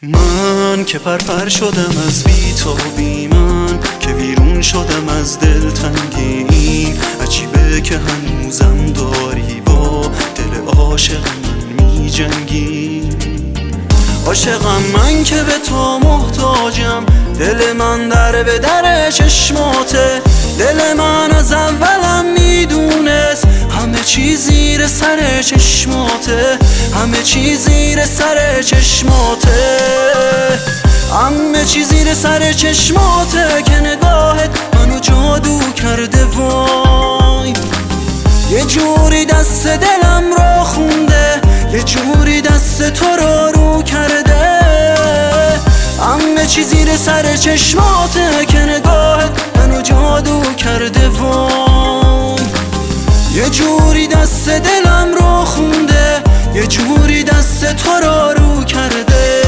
من که پرپر شدم از بیتابی، من که ویرون شدم از دلتنگی. عجیبه که هنوزم داری با دل عاشق من می جنگی. عاشقم من که به تو محتاجم، دل من در به در چشماته. دل من از اولم میدونست همه چی زیر سر چشماته، همه چی زیر سر چشماته، همه چی زیر سر چشماته. که نگاهت منو جادو کرده وای، یه جوری دست دلم را خونده، یه جوری دست تو رو کرده. همه چی زیر سر چشماته، که نگاهت منو جادو کرده وای، یه جوری دست دلم رو خونده، یه جوری دست تو رو کرده.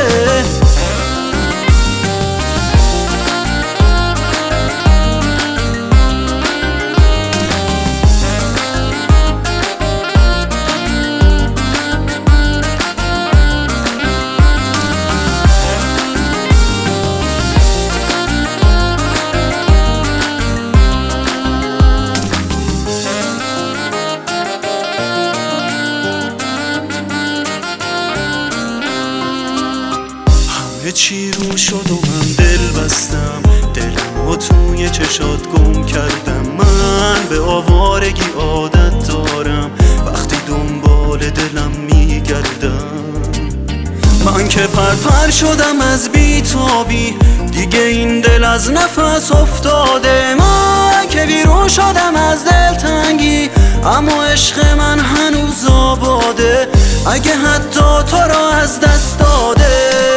همه چی رو شد و من دل بستم، دلمو توی چشات گم کردم. من به آوارگی عادت دارم، وقتی دنبال دلم میگردم. من که پرپر شدم از بیتابی، دیگه این دل از نفس افتاده. من که بیرون شدم از دلتنگی، اما عشق من هنوز آباده. اگه حتی تو را از دست داده،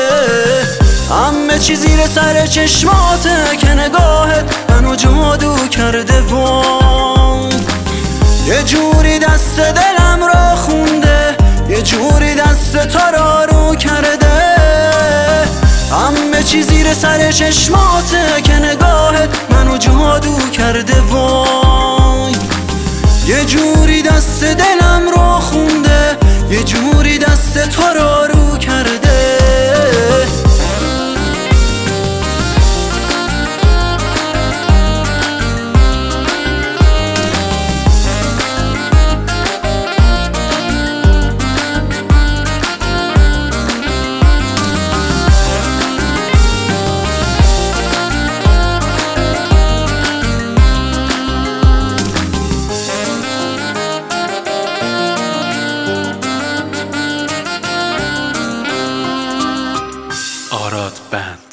همه چی زیر سر چشماته. که نگاهت منو جادو کرده وای، یه جوری دست دلم را خونده، یه جوری دست تو رو کرده. همه چی زیر سر چشماته، که نگاهت منو جادو کرده وای، یه جوری دست دلم را خونده، یه جوری دست تو رو کرده. آراد بند.